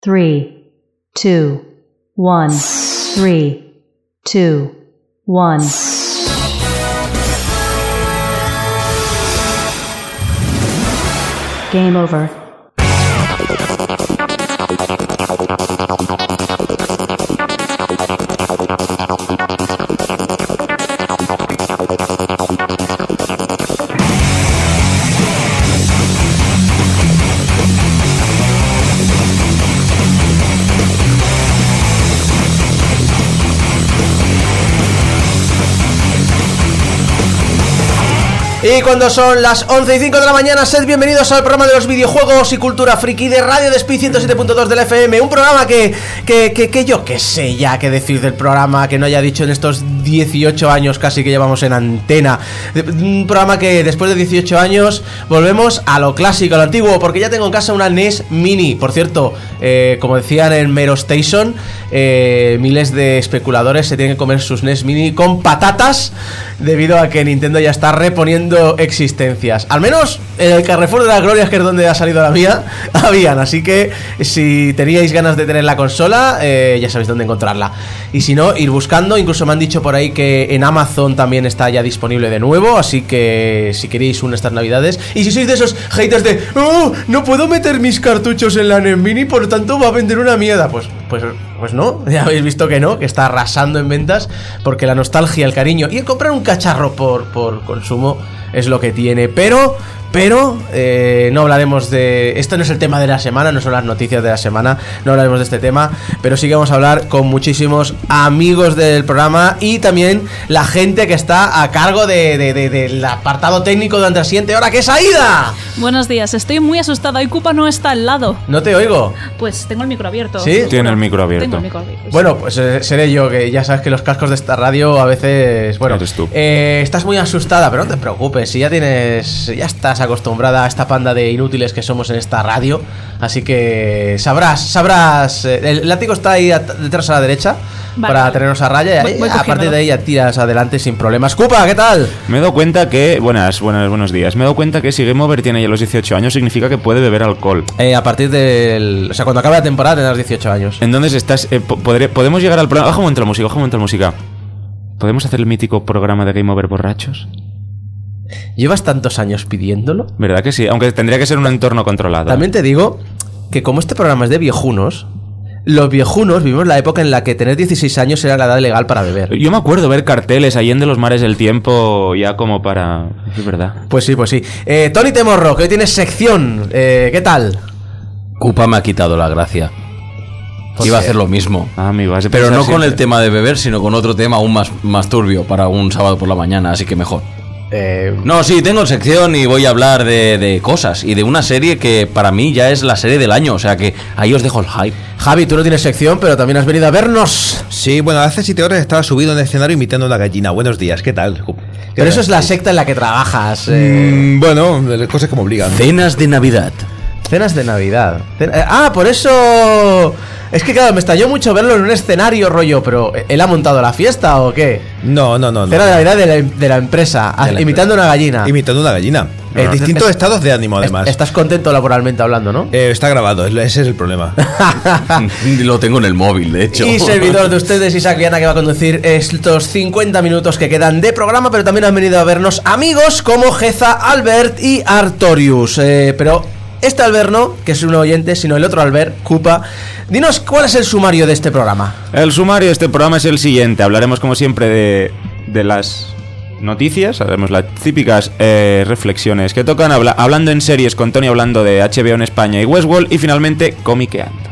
3, 2, 1. 3, 2, 1. Game over. Y cuando son las 11:05 de la mañana, sed bienvenidos al programa de los videojuegos y cultura friki de Radio Despí 107.2 del FM. Un programa que yo qué sé ya qué decir del programa que no haya dicho en estos 18 años casi que llevamos en antena. Un programa que después de 18 años volvemos a lo clásico, a lo antiguo, porque ya tengo en casa una NES Mini. Por cierto, como decían en Mero Station, miles de especuladores se tienen que comer sus NES Mini con patatas debido a que Nintendo ya está reponiendo existencias. Al menos en el Carrefour de las Glorias, que es donde ha salido la mía, habían. Así que si teníais ganas de tener la consola, ya sabéis dónde encontrarla. Y si no, ir buscando. Incluso me han dicho por ahí que en Amazon también está ya disponible de nuevo. Así que si queréis una estas navidades. Y si sois de esos haters de no puedo meter mis cartuchos en la NES Mini, por lo tanto va a vender una mierda, pues no, ya habéis visto que no, que está arrasando en ventas, porque la nostalgia, el cariño y el comprar un cacharro por consumo es lo que tiene. Pero no hablaremos de... Esto no es el tema de la semana, no son las noticias de la semana, no hablaremos de este tema, pero sí que vamos a hablar con muchísimos amigos del programa y también la gente que está a cargo del apartado técnico durante la siguiente hora, que es Aida. Buenos días, estoy muy asustada, hoy Cupa no está al lado. No te oigo. Pues tengo el micro abierto. ¿Sí? Tiene el micro abierto. Tengo el micro abierto. Bueno, pues seré yo, que ya sabes que los cascos de esta radio a veces... Bueno, eres tú. Estás muy asustada, pero no te preocupes, si ya estás acostumbrada a esta panda de inútiles que somos en esta radio, así que sabrás, el látigo está ahí detrás a la derecha, vale, para tenernos a raya, y a partir de ahí ya tiras adelante sin problemas. Cupa, ¿qué tal? Me he dado cuenta que, buenos días, me he dado cuenta que si Game Over tiene ya los 18 años significa que puede beber alcohol. A partir del... O sea, cuando acabe la temporada tendrás 18 años. Entonces estás, podemos llegar al programa... Baja un momento la música. ¿Podemos hacer el mítico programa de Game Over borrachos? ¿Llevas tantos años pidiéndolo? ¿Verdad que sí? Aunque tendría que ser un entorno controlado. También te digo que como este programa es de viejunos, los viejunos vivimos la época en la que tener 16 años era la edad legal para beber. Yo me acuerdo ver carteles ahí en de los mares del tiempo ya como para... Es verdad. Pues sí. Tony Temorro, que hoy tienes sección. ¿Qué tal? Cupa me ha quitado la gracia. Iba a hacer lo mismo, amigo, pero no con el tema de beber, sino con otro tema aún más turbio para un sábado por la mañana, así que mejor. No, sí, tengo sección y voy a hablar de cosas y de una serie que para mí ya es la serie del año, o sea que ahí os dejo el hype. Javi, tú no tienes sección, pero también has venido a vernos. Sí, bueno, hace 7 horas estaba subido en el escenario imitando a una gallina. Buenos días, ¿qué tal? Pero eso es la secta en la que trabajas. Bueno, cosas que me obligan. Cenas de Navidad. Cenas de Navidad. Por eso... Es que claro, me estalló mucho verlo en un escenario rollo, pero ¿él ha montado la fiesta o qué? No. Cena de Navidad de la empresa, imitando una gallina. Imitando una gallina. Distintos estados de ánimo, además. Estás contento laboralmente hablando, ¿no? Está grabado, ese es el problema. Lo tengo en el móvil, de hecho. Y servidor de ustedes, Isaac Viana, que va a conducir estos 50 minutos que quedan de programa, pero también han venido a vernos amigos como Geza, Albert y Artorius. Pero este Albert no, que es un oyente, sino el otro Albert, Cupa. Dinos, ¿cuál es el sumario de este programa? El sumario de este programa es el siguiente. Hablaremos como siempre de las noticias, haremos las típicas reflexiones que tocan, hablando en series con Tony, hablando de HBO en España y Westworld, y finalmente comiqueando.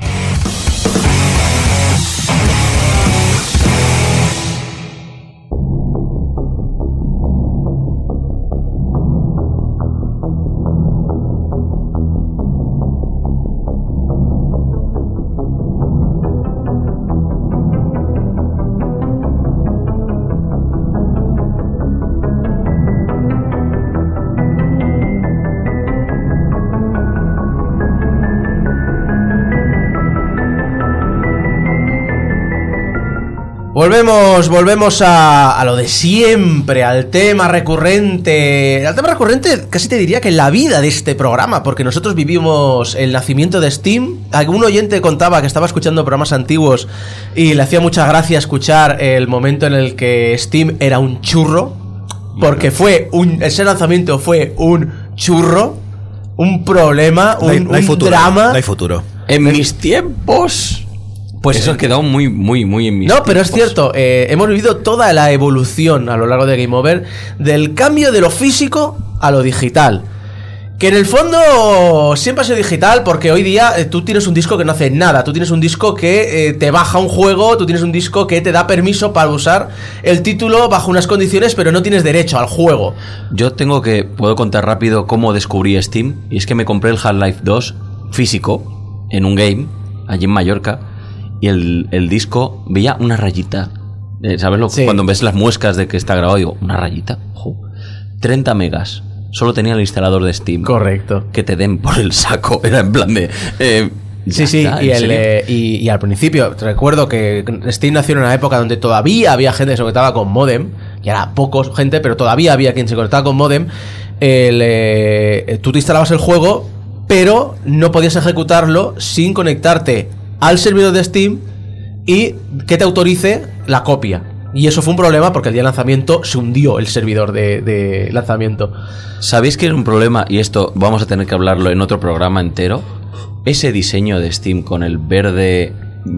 Volvemos a lo de siempre, al tema recurrente. Al tema recurrente casi te diría que en la vida de este programa, porque nosotros vivimos el nacimiento de Steam. Algún oyente contaba que estaba escuchando programas antiguos y le hacía mucha gracia escuchar el momento en el que Steam era un churro, porque ese lanzamiento fue un churro, un problema, un drama. No hay futuro. En mis tiempos... Pues eso ha quedado muy en mis No, pero es tiempos. cierto, hemos vivido toda la evolución a lo largo de Game Over del cambio de lo físico a lo digital. Que en el fondo siempre ha sido digital, porque hoy día tú tienes un disco que no hace nada. Tú tienes un disco que te baja un juego, tú tienes un disco que te da permiso para usar el título bajo unas condiciones, pero no tienes derecho al juego. Yo puedo contar rápido cómo descubrí Steam. Y es que me compré el Half-Life 2 físico en un game, allí en Mallorca. Y el disco veía una rayita. ¿Sabes Sí. Cuando ves las muescas de que está grabado, digo, una rayita. 30 megas. Solo tenía el instalador de Steam. Correcto. Que te den por el saco. Era en plan de... Sí, está, ¿en serio? y al principio recuerdo que Steam nació en una época donde todavía había gente que se conectaba con modem, y era pocos gente, pero todavía había quien se conectaba con modem. Tú te instalabas el juego, pero no podías ejecutarlo sin conectarte al servidor de Steam y que te autorice la copia. Y eso fue un problema porque el día de lanzamiento se hundió el servidor de lanzamiento. ¿Sabéis que es un problema? Y esto vamos a tener que hablarlo en otro programa entero. Ese diseño de Steam con el verde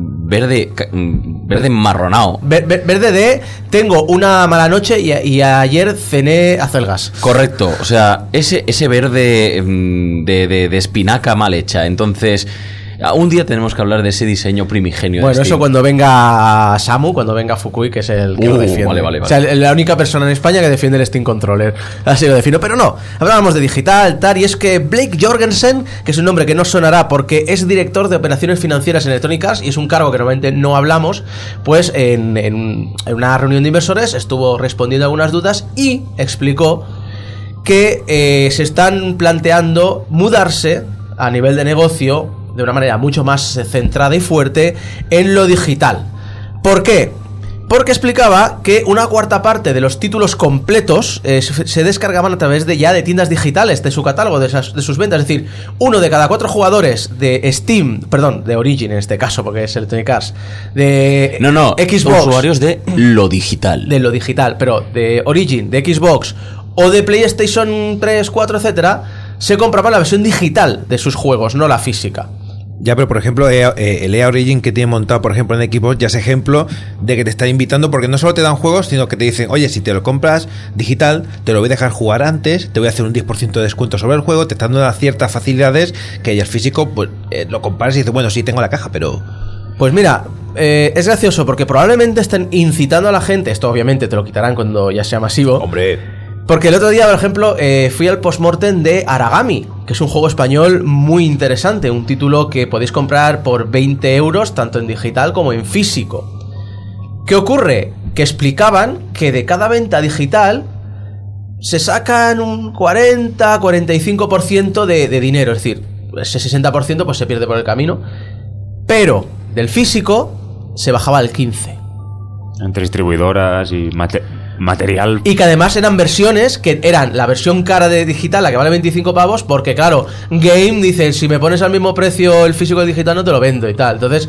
marronado. Verde de tengo una mala noche y ayer cené acelgas. Correcto, o sea, ese verde de espinaca mal hecha. Entonces, un día tenemos que hablar de ese diseño primigenio. Bueno, de Steam. eso cuando venga Samu, cuando venga Fukui, que es el que lo defiende. Vale. O sea, la única persona en España que defiende el Steam Controller. Así lo defino. Pero no, hablábamos de digital, tal, y es que Blake Jorgensen, que es un nombre que no sonará porque es director de operaciones financieras en Electronic Arts y es un cargo que normalmente no hablamos, pues en una reunión de inversores estuvo respondiendo a algunas dudas y explicó que se están planteando mudarse a nivel de negocio de una manera mucho más centrada y fuerte en lo digital. ¿Por qué? Porque explicaba que una cuarta parte de los títulos completos se descargaban a través de tiendas digitales, de su catálogo, de sus ventas. Es decir, 1 de cada 4 jugadores de Steam, perdón, de Origin en este caso, porque es Electronic Arts, de Xbox, usuarios de lo digital. de lo digital, pero de Origin, de Xbox o de PlayStation 3, 4, etcétera, se compraban la versión digital de sus juegos, no la física. Ya, pero por ejemplo, el EA Origin que tiene montado, por ejemplo, en Xbox, ya es ejemplo de que te están invitando, porque no solo te dan juegos, sino que te dicen, oye, si te lo compras digital, te lo voy a dejar jugar antes, te voy a hacer un 10% de descuento sobre el juego, te están dando ciertas facilidades que ya el físico, pues lo comparas y dices, bueno, sí, tengo la caja, pero... Pues mira, es gracioso porque probablemente estén incitando a la gente, esto obviamente te lo quitarán cuando ya sea masivo. Hombre... Porque el otro día, por ejemplo, fui al postmortem de Aragami, que es un juego español muy interesante, un título que podéis comprar por 20 euros, tanto en digital como en físico. ¿Qué ocurre? Que explicaban que de cada venta digital se sacan un 40-45% de dinero, es decir, ese 60% pues se pierde por el camino, pero del físico se bajaba al 15%. Entre distribuidoras y material. Y que además eran versiones que eran la versión cara de digital, la que vale 25 pavos, porque claro, Game dice, si me pones al mismo precio el físico y el digital no te lo vendo y tal. Entonces,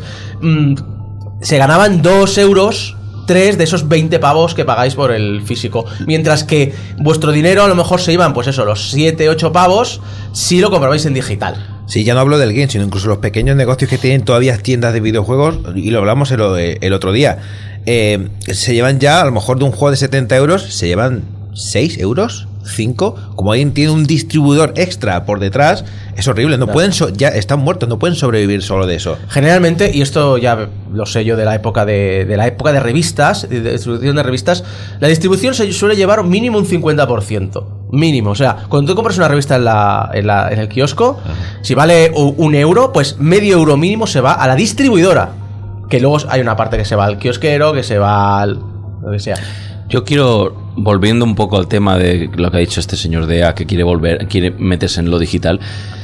se ganaban 2 euros, 3 de esos 20 pavos que pagáis por el físico. Mientras que vuestro dinero a lo mejor se iban, pues eso, los 7, 8 pavos si lo comprabais en digital. Sí, ya no hablo del game, sino incluso los pequeños negocios que tienen todavía tiendas de videojuegos, y lo hablamos el otro día. Se llevan ya, a lo mejor de un juego de 70 euros, se llevan 6 euros, 5. Como alguien tiene un distribuidor extra por detrás, es horrible. No pueden ya están muertos, no pueden sobrevivir solo de eso. Generalmente, y esto ya lo sé yo de la época de revistas, de distribución de revistas, la distribución se suele llevar mínimo un 50%. Mínimo, o sea, cuando tú compras una revista en el kiosco, si vale 1 euro, pues medio euro mínimo se va a la distribuidora. Que luego hay una parte que se va al kiosquero, que se va al... lo que sea. Yo quiero, volviendo un poco al tema de lo que ha dicho este señor de EA, que quiere meterse en lo digital.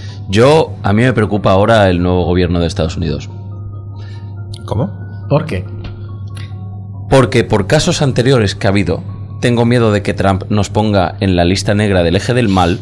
A mí me preocupa ahora el nuevo gobierno de Estados Unidos. ¿Cómo? ¿Por qué? Porque por casos anteriores que ha habido, tengo miedo de que Trump nos ponga en la lista negra del eje del mal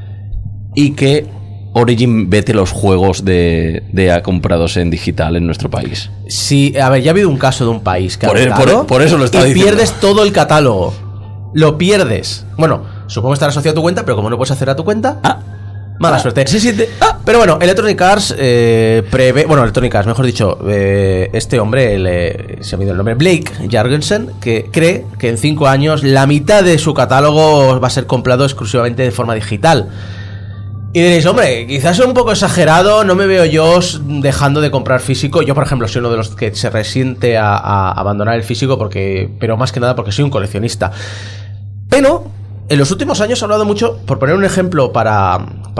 y que Origin vete los juegos de comprados en digital en nuestro país. Sí, a ver, ya ha habido un caso de un país que por eso lo estaba y diciendo. pierdes todo el catálogo. Lo pierdes. Bueno, supongo que estará asociado a tu cuenta, pero como no puedes acceder a tu cuenta, mala suerte. Se siente. Pero bueno, Electronic Arts prevé... Bueno, Electronic Arts, mejor dicho, este hombre, se me ha ido el nombre, Blake Jorgensen, que cree que en 5 años la mitad de su catálogo va a ser comprado exclusivamente de forma digital. Y diréis, hombre, quizás es un poco exagerado, no me veo yo dejando de comprar físico. Yo, por ejemplo, soy uno de los que se resiente a abandonar el físico, pero más que nada porque soy un coleccionista. Pero en los últimos años he hablado mucho, por poner un ejemplo para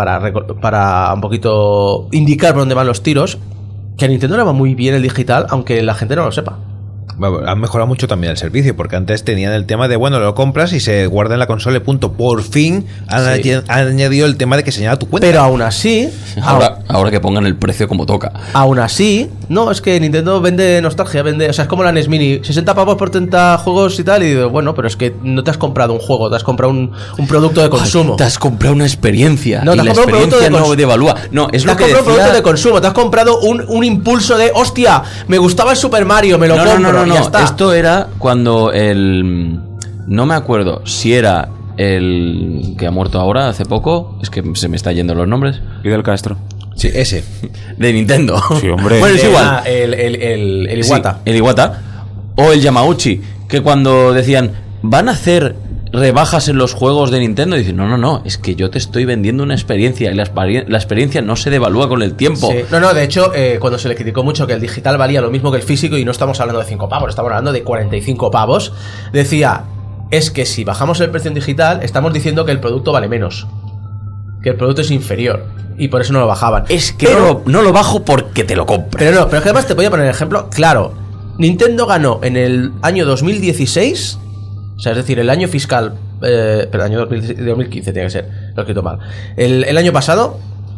un poquito indicar por dónde van los tiros, que a Nintendo le va muy bien el digital, aunque la gente no lo sepa. Bueno, han mejorado mucho también el servicio, porque antes tenían el tema de, bueno, lo compras y se guarda en la consola y punto. Por fin han añadido el tema de que señala tu cuenta. Pero aún así... Ahora que pongan el precio como toca. Aún así, no, es que Nintendo vende nostalgia, o sea, es como la NES Mini, 60 pavos por 30 juegos y tal, y digo, bueno, pero es que no te has comprado un juego, te has comprado un producto de consumo. Te has comprado una experiencia. No, y te has la comprado un producto experiencia de no devalúa. No, es lo que te has comprado un decía... producto de consumo, te has comprado un impulso de, hostia, me gustaba el Super Mario, me lo compro, No, ya está. Esto era cuando no me acuerdo si era el que ha muerto ahora hace poco, es que se me está yendo los nombres. Fidel Castro. Sí, ese. De Nintendo. Sí, hombre. Bueno, es igual. El Iwata. Sí, el Iwata. O el Yamauchi, que cuando decían, van a hacer rebajas en los juegos de Nintendo, dicen, no, es que yo te estoy vendiendo una experiencia y la experiencia no se devalúa con el tiempo. Sí. No, de hecho, cuando se le criticó mucho que el digital valía lo mismo que el físico, y no estamos hablando de 5 pavos, estamos hablando de 45 pavos, decía, es que si bajamos el precio en digital, estamos diciendo que el producto vale menos, que el producto es inferior, y por eso no lo bajaban. Es que no lo bajo porque te lo compras. Pero es que además te voy a poner el ejemplo, claro, Nintendo ganó en el año 2016... O sea, es decir, el año fiscal... pero el año 2015 tiene que ser, lo he escrito mal. El año pasado,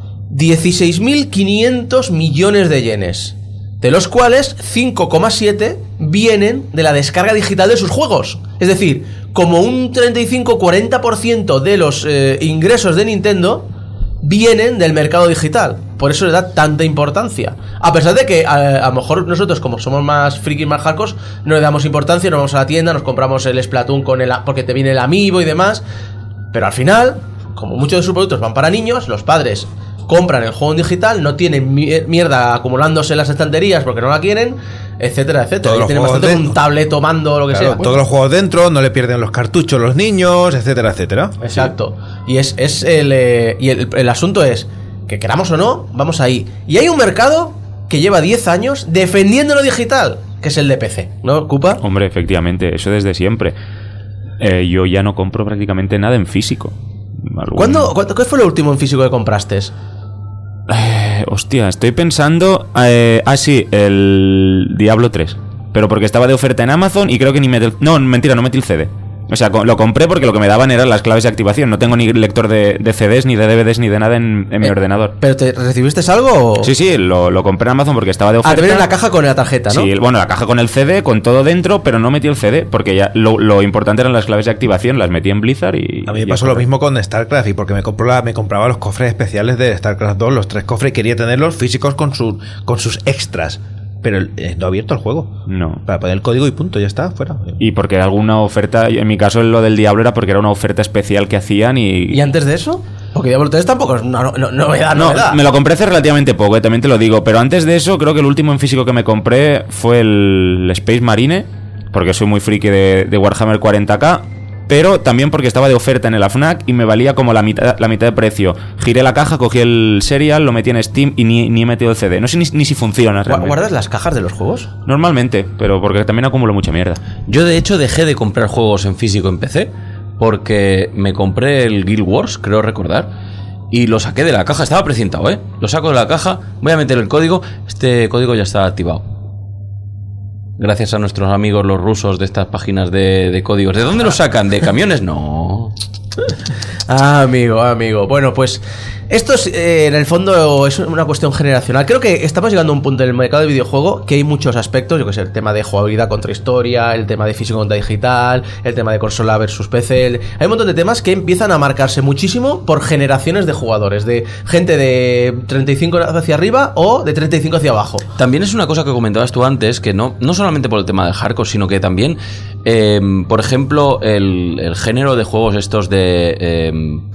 16.500 millones de yenes, de los cuales 5,7 vienen de la descarga digital de sus juegos. Es decir, como un 35-40% de los ingresos de Nintendo vienen del mercado digital. Por eso le da tanta importancia. A pesar de que a lo mejor nosotros, como somos más frikis, más hardcore, no le damos importancia, nos vamos a la tienda, nos compramos el Splatoon porque te viene el Amiibo y demás. Pero al final, como muchos de sus productos van para niños, los padres compran el juego en digital, no tienen mierda acumulándose en las estanterías porque no la quieren, etcétera, etcétera. Y tienen bastante un tableto, mando, lo que sea. Todos los juegos dentro, no le pierden los cartuchos los niños, etcétera, etcétera. Exacto. Sí. Y el asunto es que, queramos o no, vamos ahí. Y hay un mercado que lleva 10 años defendiendo lo digital, que es el de PC, ¿no, Cupa? Hombre, efectivamente, eso desde siempre. Yo ya no compro prácticamente nada en físico. ¿Qué fue lo último en físico que compraste? Hostia, estoy pensando... sí, el Diablo 3. Pero porque estaba de oferta en Amazon y creo que ni metí... No, mentira, no metí el CD. O sea, lo compré porque lo que me daban eran las claves de activación. No tengo ni lector de CDs, ni de DVDs, ni de nada en mi ordenador. ¿Pero te recibiste algo? O... Sí, lo compré en Amazon porque estaba de oferta. Te viene la caja con la tarjeta, ¿no? Sí, bueno, la caja con el CD, con todo dentro, pero no metí el CD porque ya lo importante eran las claves de activación, las metí en Blizzard y... A mí me pasó lo mismo con StarCraft, y porque me compraba los cofres especiales de StarCraft 2, los 3 cofres, y quería tenerlos físicos con sus extras. Pero no ha abierto el juego. No. Para poner el código y punto, ya está, fuera. Y porque alguna oferta, en mi caso lo del Diablo era porque era una oferta especial que hacían y... ¿Y antes de eso? Porque Diablo 3 tampoco es una novedad. No, me lo compré hace relativamente poco, también te lo digo. Pero antes de eso, creo que el último en físico que me compré fue el Space Marine, porque soy muy friki de Warhammer 40k. Pero también porque estaba de oferta en el AFNAC y me valía como la mitad de precio. Giré la caja, cogí el serial, lo metí en Steam y ni he metido el CD. No sé ni si funciona realmente. ¿Guardas las cajas de los juegos? Normalmente, pero porque también acumulo mucha mierda. Yo de hecho dejé de comprar juegos en físico en PC porque me compré el Guild Wars, creo recordar, y lo saqué de la caja. Estaba precintado, Lo saco de la caja, voy a meter el código. Este código ya está activado. Gracias a nuestros amigos los rusos de estas páginas de códigos. ¿De dónde los sacan? ¿De camiones? No. Amigo. Bueno, pues Esto es, en el fondo es una cuestión generacional. Creo que estamos llegando a un punto en el mercado de videojuego que hay muchos aspectos, yo que sé, el tema de jugabilidad contra historia, el tema de físico contra digital, el tema de consola versus PC. Hay un montón de temas que empiezan a marcarse muchísimo por generaciones de jugadores, de gente de 35 hacia arriba o de 35 hacia abajo. También es una cosa que comentabas tú antes, que no solamente por el tema del hardcore, sino que también, por ejemplo, el género de juegos estos de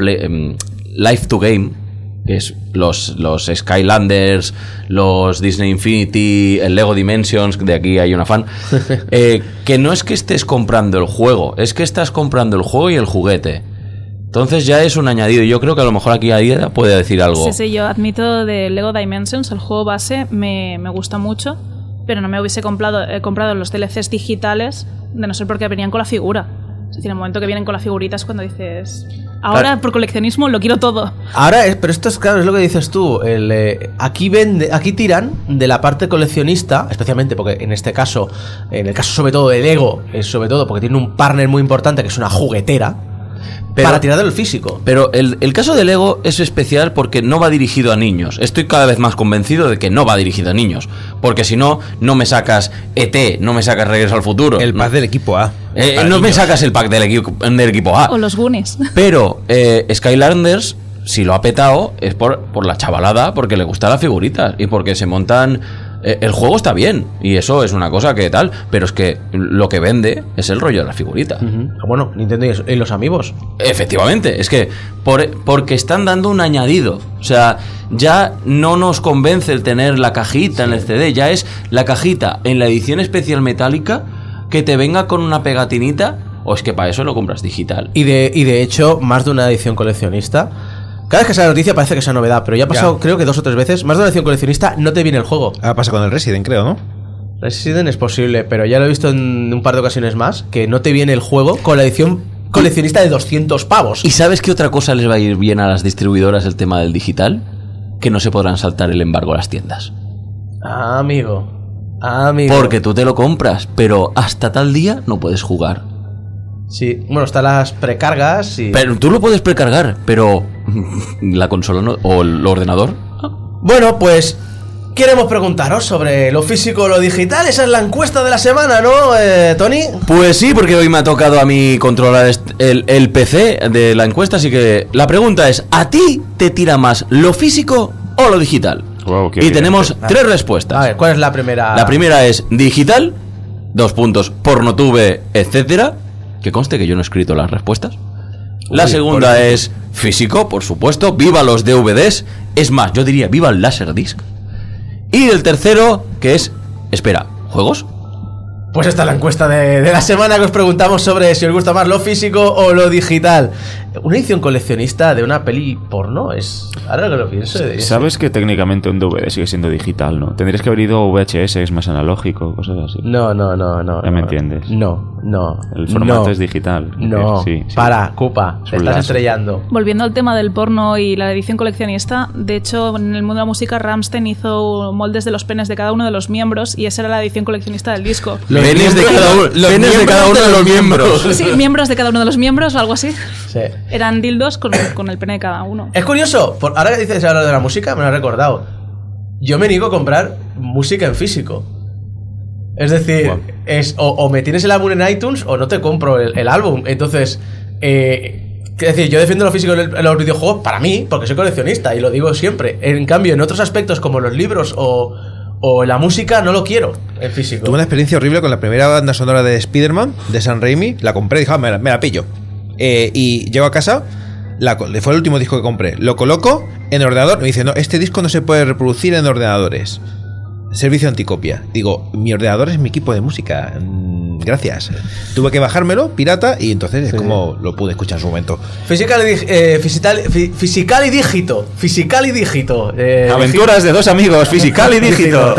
Life to Game, que es los Skylanders, los Disney Infinity, el Lego Dimensions, de aquí hay una fan, que no es que estés comprando el juego, es que estás comprando el juego y el juguete. Entonces ya es un añadido. Yo creo que a lo mejor aquí Aida puede decir algo. Sí, yo admito de Lego Dimensions, el juego base me gusta mucho, pero no me hubiese comprado los DLCs digitales, de no ser porque venían con la figura. Es decir, en el momento que vienen con la figurita es cuando dices... Ahora, claro, por coleccionismo lo quiero todo. Ahora, pero esto es claro, es lo que dices tú. Aquí tiran de la parte coleccionista, especialmente porque en este caso, en el caso sobre todo de Lego, es sobre todo porque tiene un partner muy importante que es una juguetera. Para tirar del físico. Pero el caso de Lego es especial porque no va dirigido a niños. Estoy cada vez más convencido de que no va dirigido a niños. Porque si no, no me sacas ET, no me sacas Regreso al Futuro. El pack del equipo A. No me sacas el pack del equipo A. O los Goonies. Pero Skylanders, si lo ha petado, es por la chavalada, porque le gusta la figurita y porque se montan... el juego está bien, y eso es una cosa que tal, pero es que lo que vende es el rollo de la figurita. Bueno, Nintendo y los amigos. Efectivamente, es que porque están dando un añadido. O sea, ya no nos convence el tener la cajita en el CD, ya es la cajita en la edición especial metálica que te venga con una pegatinita, o es que para eso lo compras digital. Y de hecho, más de una edición coleccionista. Cada vez que sale la noticia parece que sea novedad, pero ya ha pasado creo que 2 o 3 veces. Más de una edición coleccionista no te viene el juego. Pasa con el Resident, creo, ¿no? Resident es posible, pero ya lo he visto en un par de ocasiones más, que no te viene el juego con la edición coleccionista de 200 pavos. ¿Y sabes qué otra cosa les va a ir bien a las distribuidoras el tema del digital? Que no se podrán saltar el embargo a las tiendas. Amigo. Porque tú te lo compras, pero hasta tal día no puedes jugar. Sí, bueno, están las precargas y... Pero tú lo puedes precargar, pero la consola no, o el ordenador. Bueno, pues queremos preguntaros sobre lo físico o lo digital. Esa es la encuesta de la semana, ¿no, Tony? Pues sí, porque hoy me ha tocado a mí controlar el PC de la encuesta, así que la pregunta es, ¿a ti te tira más lo físico o lo digital? Wow, y tenemos 3 respuestas. A ver, ¿cuál es la primera? La primera es digital, 2 puntos, pornotube, etcétera. Que conste que yo no he escrito las respuestas. La segunda es físico, por supuesto. Viva los DVDs. Es más, yo diría viva el Laserdisc. Y el tercero, que es... Espera, ¿juegos? Pues esta es la encuesta de la semana que os preguntamos sobre si os gusta más lo físico o lo digital. Una edición coleccionista de una peli porno es... Ahora que lo pienso... ¿Sabes que técnicamente un DVD sigue siendo digital, no? Tendrías que haber ido a VHS, es más analógico, cosas así. No. ¿Ya me entiendes? No. El formato es digital. No. Sí. Para, Cupa, te estás estrellando. Volviendo al tema del porno y la edición coleccionista, de hecho, en el mundo de la música, Rammstein hizo moldes de los penes de cada uno de los miembros y esa era la edición coleccionista del disco. Penes de cada uno de los miembros. Sí, miembros de cada uno de los miembros o algo así. Sí. Eran dildos con el pene de cada uno. Es curioso, ahora que dices hablar de la música, me lo he recordado. Yo me niego a comprar música en físico. Es decir, o me tienes el álbum en iTunes o no te compro el álbum. Entonces, es decir, yo defiendo lo físico en los videojuegos para mí, porque soy coleccionista y lo digo siempre. En cambio, en otros aspectos como los libros o la música, no lo quiero en físico. Tuve una experiencia horrible con la primera banda sonora de Spider-Man, de Sam Raimi. La compré y dije, me la pillo. Y llego a casa, fue el último disco que compré. Lo coloco en el ordenador. Me dice, no, este disco no se puede reproducir en ordenadores. Servicio anticopia. Digo, mi ordenador es mi equipo de música. Gracias. Tuve que bajármelo, pirata, y entonces es como lo pude escuchar en su momento. Physical y dígito. Aventuras de 2 amigos, Physical y dígito.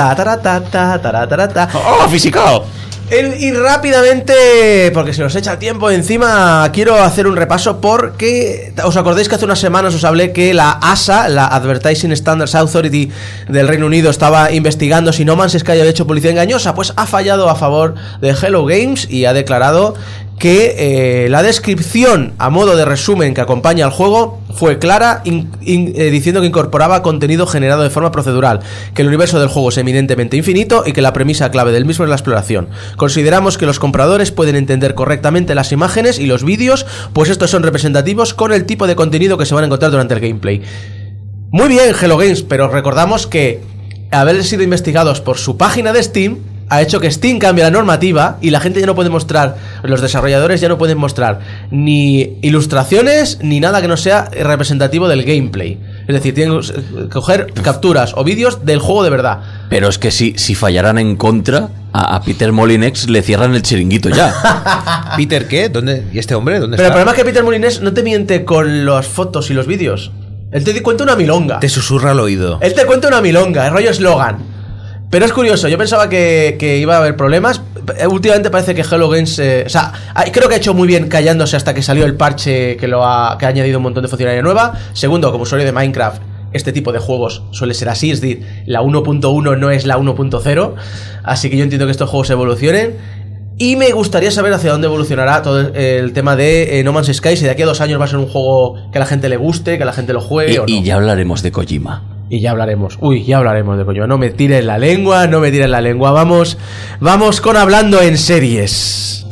¡Oh, Physical! Y rápidamente, porque se nos echa el tiempo encima, quiero hacer un repaso porque os acordáis que hace unas semanas os hablé que la ASA, la Advertising Standards Authority del Reino Unido, estaba investigando si No Man's Sky había hecho publicidad engañosa. Pues ha fallado a favor de Hello Games y ha declarado que la descripción a modo de resumen que acompaña al juego fue clara, diciendo que incorporaba contenido generado de forma procedural, que el universo del juego es eminentemente infinito y que la premisa clave del mismo es la exploración. Consideramos que los compradores pueden entender correctamente las imágenes y los vídeos, pues estos son representativos con el tipo de contenido que se van a encontrar durante el gameplay. Muy bien, Hello Games, pero recordamos que haber sido investigados por su página de Steam ha hecho que Steam cambie la normativa y la gente ya no puede mostrar, los desarrolladores ya no pueden mostrar ni ilustraciones ni nada que no sea representativo del gameplay. Es decir, tienen que coger capturas o vídeos del juego de verdad. Pero es que si fallaran en contra, a Peter Molyneux le cierran el chiringuito ya. ¿Peter qué? ¿Dónde? ¿Y este hombre? ¿Dónde Pero el está? problema es que Peter Molyneux no te miente con las fotos y los vídeos. Él te cuenta una milonga. Te susurra al oído. Él te cuenta una milonga, el rollo eslogan. Pero es curioso, yo pensaba que iba a haber problemas. Últimamente parece que Hello Games... creo que ha hecho muy bien callándose hasta que salió el parche que ha añadido un montón de funcionalidad nueva. Segundo, como usuario de Minecraft, este tipo de juegos suele ser así. Es decir, la 1.1 no es la 1.0. Así que yo entiendo que estos juegos evolucionen. Y me gustaría saber hacia dónde evolucionará todo el tema de No Man's Sky. Si de aquí a 2 años va a ser un juego que a la gente le guste, que a la gente lo juegue o no. Y ya hablaremos de Kojima. Y ya hablaremos. Ya hablaremos de Kojima. No me tires la lengua, no me tires la lengua. Vamos con Hablando en Series.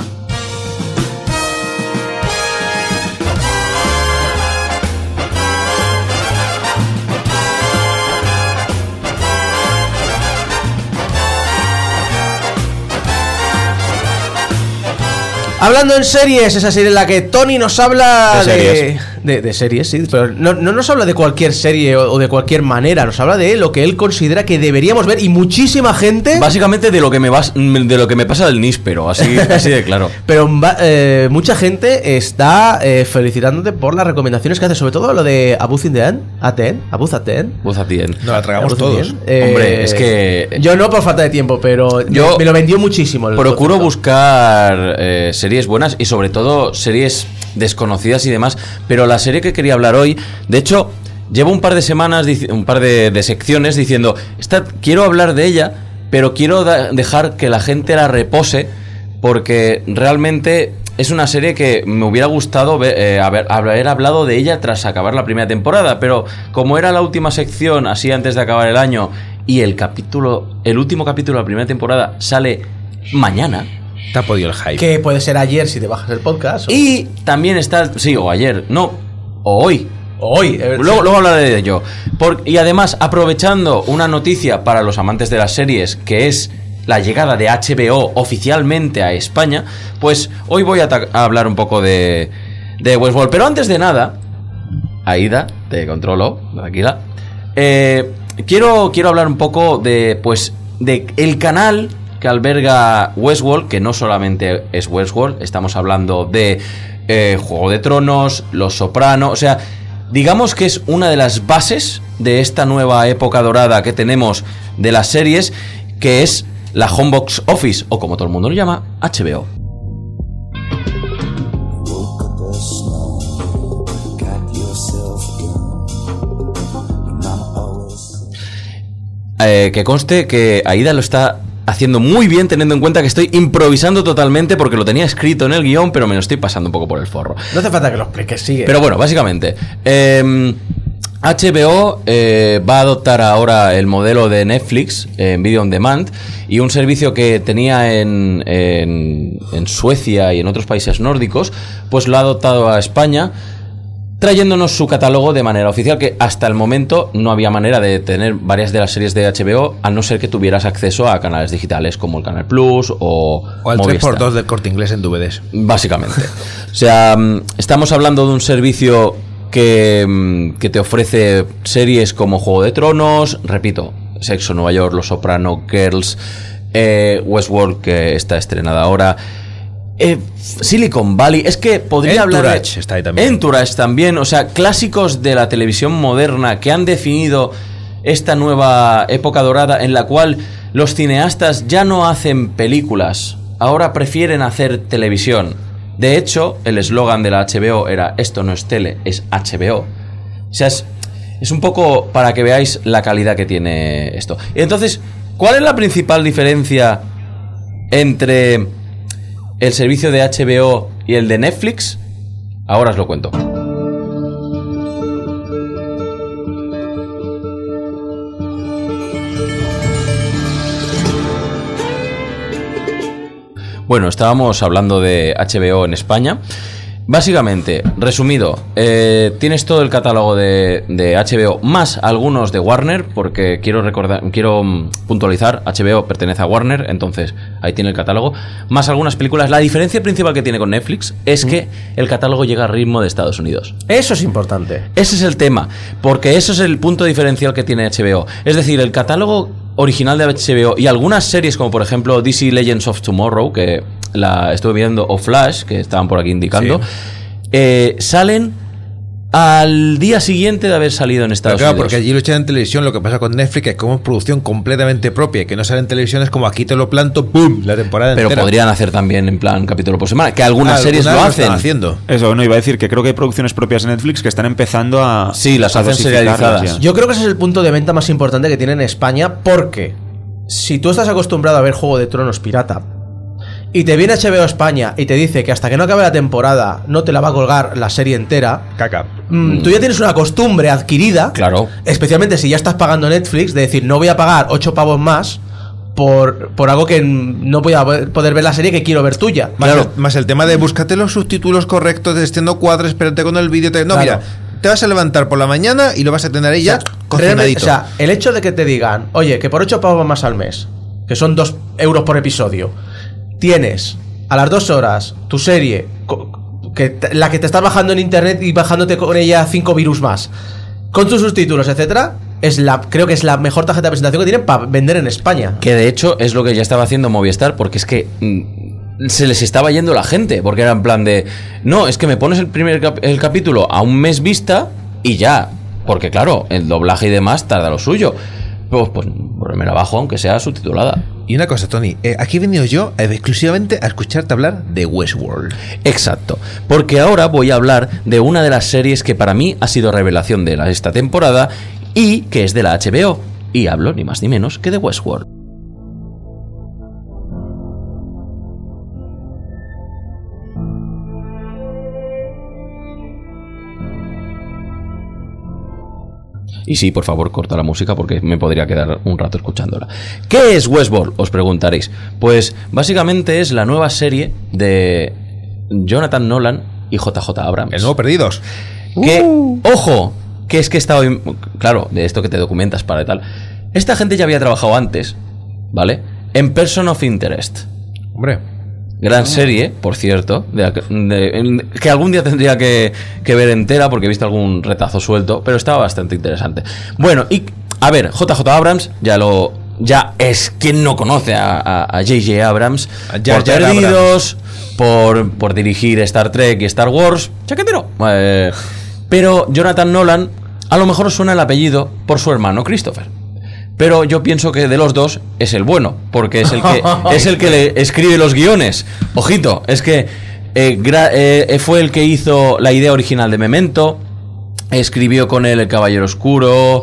Hablando en Series, esa serie en la que Tony nos habla de series, sí, pero no nos habla de cualquier serie o de cualquier manera, nos habla de lo que él considera que deberíamos ver y muchísima gente... Básicamente de lo que me pasa del níspero, así de claro. Pero mucha gente está felicitándote por las recomendaciones que hace, sobre todo lo de Abuz Aten. Nos la tragamos todos. Hombre, es que... Yo no por falta de tiempo, pero me lo vendió muchísimo. Procuro buscar series buenas y sobre todo series desconocidas y demás, pero la serie que quería hablar hoy, de hecho, llevo un par de semanas, un par de secciones diciendo, quiero hablar de ella, pero quiero dejar que la gente la repose, porque realmente es una serie que me hubiera gustado haber hablado de ella tras acabar la primera temporada, pero como era la última sección, así antes de acabar el año, y el último capítulo de la primera temporada sale mañana. Te ha podido el hype. Que puede ser ayer si te bajas el podcast. Y también está... Sí, o ayer. No, o hoy. Luego hablaré de ello. Y además, aprovechando una noticia para los amantes de las series, que es la llegada de HBO oficialmente a España, pues hoy voy a hablar un poco de Westworld. Pero antes de nada, Aida, te controlo, tranquila. Quiero hablar un poco de el canal que alberga Westworld, que no solamente es Westworld, estamos hablando de Juego de Tronos, Los Soprano, o sea, digamos que es una de las bases de esta nueva época dorada que tenemos de las series, que es la Homebox Office, o como todo el mundo lo llama, HBO. Que conste que Aida lo está haciendo muy bien, teniendo en cuenta que estoy improvisando totalmente, porque lo tenía escrito en el guión, pero me lo estoy pasando un poco por el forro. No hace falta que lo expliques, sigue. Pero bueno, básicamente, HBO va a adoptar ahora el modelo de Netflix en Video On Demand, y un servicio que tenía en Suecia y en otros países nórdicos, pues lo ha adoptado a España, trayéndonos su catálogo de manera oficial, que hasta el momento no había manera de tener varias de las series de HBO, a no ser que tuvieras acceso a canales digitales como el Canal Plus o el Movistar. 3x2 del Corte Inglés en DVDs. Básicamente. O sea, estamos hablando de un servicio que te ofrece series como Juego de Tronos, repito, Sexo Nueva York, Los Soprano, Girls, Westworld, que está estrenada ahora, Silicon Valley, es que podría hablar Entourage está ahí también. Entourage también, o sea, clásicos de la televisión moderna que han definido esta nueva época dorada en la cual los cineastas ya no hacen películas, ahora prefieren hacer televisión. De hecho, el eslogan de la HBO era: esto no es tele, es HBO. O sea, es un poco para que veáis la calidad que tiene esto. Y entonces, ¿cuál es la principal diferencia entre el servicio de HBO Y el de Netflix, ahora os lo cuento. Bueno, estábamos hablando de HBO en España. Básicamente, resumido, tienes todo el catálogo de HBO más algunos de Warner, porque quiero puntualizar, HBO pertenece a Warner, entonces ahí tiene el catálogo, más algunas películas. La diferencia principal que tiene con Netflix es que el catálogo llega al ritmo de Estados Unidos. Eso es importante. Ese es el tema, porque eso es el punto diferencial que tiene HBO. Es decir, el catálogo original de HBO y algunas series como por ejemplo DC Legends of Tomorrow, que la estuve viendo, o Flash, que estaban por aquí indicando, salen al día siguiente de haber salido en Estados Unidos. Porque allí lo echan en televisión. Lo que pasa con Netflix es como producción completamente propia, que no sale en televisión, es como aquí te lo planto, ¡pum!, la temporada Pero entera. podrían hacer también en plan capítulo por semana, que algunas series lo hacen. Están haciendo. Eso, no, iba a decir que creo que hay producciones propias de Netflix que están empezando a... Sí, las a hacen dosificarlas serializadas. ya. Yo creo que ese es el punto de venta más importante que tiene en España, porque si tú estás acostumbrado a ver Juego de Tronos pirata y te viene HBO España y te dice que hasta que no acabe la temporada no te la va a colgar la serie entera, Caca. tú ya tienes una costumbre adquirida, Claro. especialmente si ya estás pagando Netflix, de decir, no voy a pagar 8 pavos más por algo que no voy a poder ver la serie que quiero ver tuya. Más el tema de búscate los subtítulos correctos, extiendo cuadros, espérate con el vídeo. No, Claro. mira, te vas a levantar por la mañana y lo vas a tener ahí ya cocinadito. O sea, el hecho de que te digan, oye, que por 8 pavos más al mes, que son 2 euros por episodio, tienes a las 2 horas tu serie, la que te estás bajando en internet y bajándote con ella 5 virus más, con tus subtítulos, etcétera, creo que es la mejor tarjeta de presentación que tienen para vender en España. Que de hecho es lo que ya estaba haciendo Movistar, porque es que se les estaba yendo la gente, porque era en plan de, no, es que me pones el capítulo a un mes vista y ya, porque claro, el doblaje y demás tarda lo suyo. Pues me la bajo aunque sea subtitulada. Y una cosa, Tony, aquí he venido yo exclusivamente a escucharte hablar de Westworld. Exacto, porque ahora voy a hablar de una de las series que para mí ha sido revelación de esta temporada y que es de la HBO, y hablo ni más ni menos que de Westworld. Y sí, por favor, corta la música porque me podría quedar un rato escuchándola. ¿Qué es Westworld? Os preguntaréis. Pues básicamente es la nueva serie de Jonathan Nolan y JJ Abrams. El nuevo Perdidos. Que, ojo, que es que he estado... Claro, de esto que te documentas para y tal. Esta gente ya había trabajado antes, ¿vale? En Person of Interest. Hombre. Gran serie, por cierto, que algún día tendría que ver entera porque he visto algún retazo suelto, pero estaba bastante interesante. Bueno, y a ver, JJ Abrams ya es quien no conoce a J.J. Abrams por Perdidos, por dirigir Star Trek y Star Wars, chaquetero. Pero Jonathan Nolan, a lo mejor os suena el apellido por su hermano Christopher. Pero yo pienso que de los dos es el bueno, porque es el que le escribe los guiones. Ojito, es que fue el que hizo la idea original de Memento, escribió con él El Caballero Oscuro,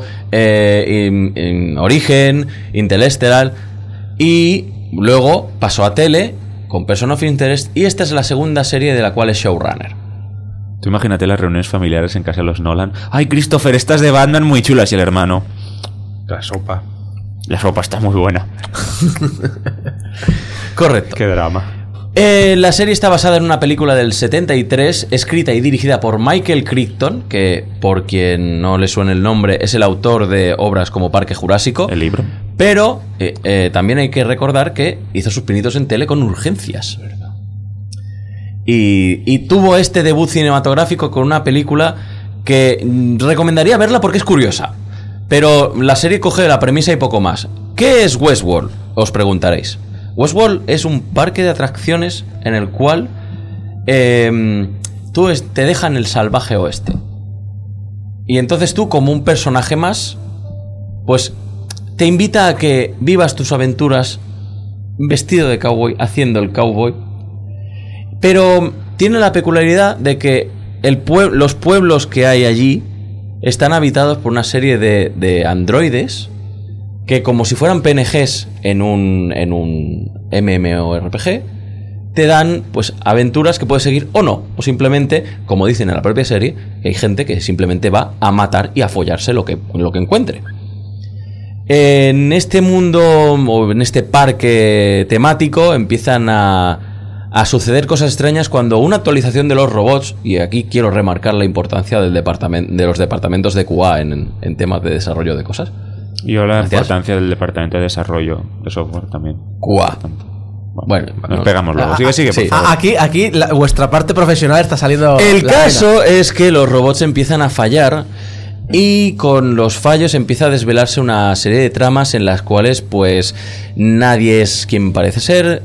Origen, Interestelar, y luego pasó a tele con Person of Interest, y esta es la segunda serie de la cual es showrunner. Tú imagínate las reuniones familiares en casa de los Nolan. Ay, Christopher, estas de Batman muy chulas. Y el hermano, La sopa. la ropa está muy buena. Correcto. Qué drama. La serie está basada en una película del 73, escrita y dirigida por Michael Crichton, que, por quien no le suene el nombre, es el autor de obras como Parque Jurásico. El libro. Pero también hay que recordar que hizo sus pinitos en tele con Urgencias. Y tuvo este debut cinematográfico con una película que recomendaría verla porque es curiosa. Pero la serie coge la premisa y poco más. ¿Qué es Westworld? Os preguntaréis. Westworld es un parque de atracciones en el cual te dejan el salvaje oeste. Y entonces tú, como un personaje más, pues te invita a que vivas tus aventuras vestido de cowboy, haciendo el cowboy. Pero tiene la peculiaridad de que los pueblos que hay allí están habitados por una serie de androides que, como si fueran PNGs en un MMORPG, te dan pues aventuras que puedes seguir o no, o simplemente, como dicen en la propia serie, que hay gente que simplemente va a matar y a follarse lo que encuentre. En este mundo o en este parque temático empiezan a suceder cosas extrañas cuando una actualización de los robots, y aquí quiero remarcar la importancia de los departamentos de QA en temas de desarrollo de cosas. Y la importancia del departamento de desarrollo de software también. QA. Bueno, nos pegamos luego. Sigue, por favor. Aquí vuestra parte profesional está saliendo. El caso es que los robots empiezan a fallar y con los fallos empieza a desvelarse una serie de tramas en las cuales pues nadie es quien parece ser,